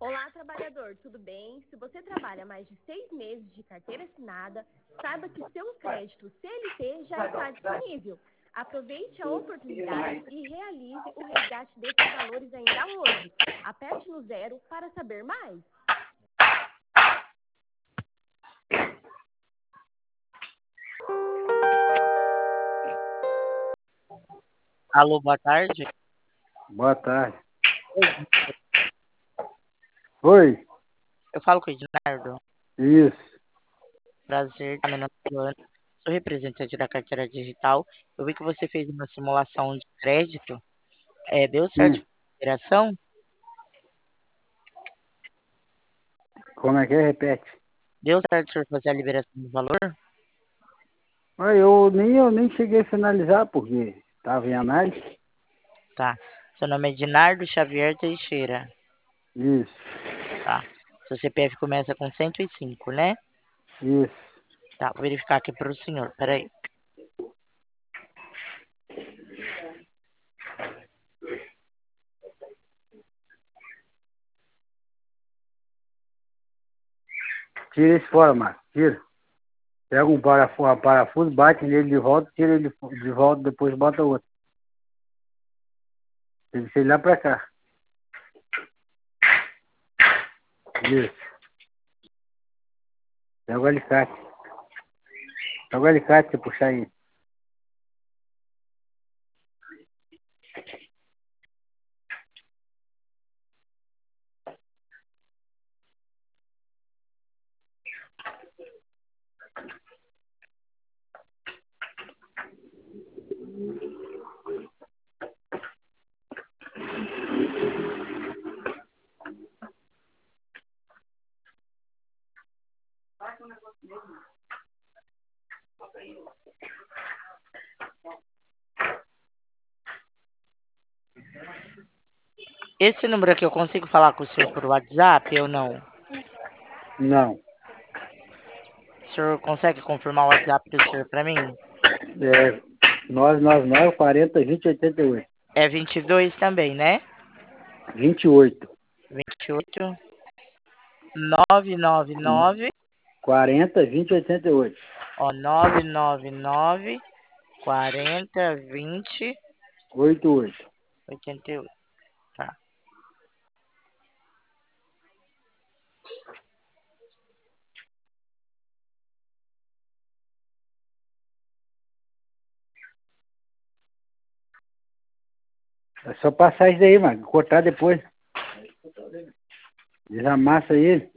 Olá, trabalhador, tudo bem? Se você trabalha mais de 6 meses de carteira assinada, saiba que seu crédito CLT já está disponível. Aproveite a oportunidade e realize o resgate desses valores ainda hoje. Aperte no 0 para saber mais. Alô, boa tarde. Boa tarde. Oi, Eu falo com o Ednardo. isso. Prazer, meu nome é Joana. Sou representante da carteira digital. Eu vi que você fez uma simulação de crédito. Deu certo Sim. a operação? Como é que é? Repete. Deu certo o senhor fazer a liberação do valor? Mas eu nem cheguei a finalizar, porque estava em análise. Tá. Seu nome é Ednardo Xavier Teixeira. Isso, Tá. Seu CPF começa com 105, né? isso. Tá, vou verificar aqui para o senhor. Peraí. Tira esse fora, Marcos. Tira. Pega um parafuso, bate nele de volta, tira ele de volta, depois bota outro. Tem que ser lá pra cá. Isso. Pega o alicate. Pega o alicate e puxar aí. Esse número aqui eu consigo falar com o senhor por WhatsApp ou não? Não. O senhor consegue confirmar o WhatsApp do senhor para mim? 999 40 20 88. É 22 também, né? 28. 28 999, 40 20 88. ó, 999 40 20 88. 88. Tá. É só passar isso aí, mano. Cortar depois. Desamassa ele.